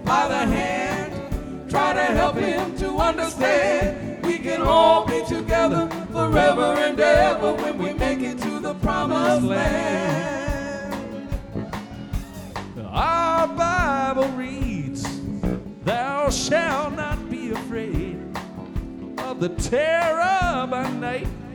by the hand. Try to help him to understand we can all be together forever and ever when we make it to the promised land. Our Bible reads, thou shalt not be afraid of the terror by night,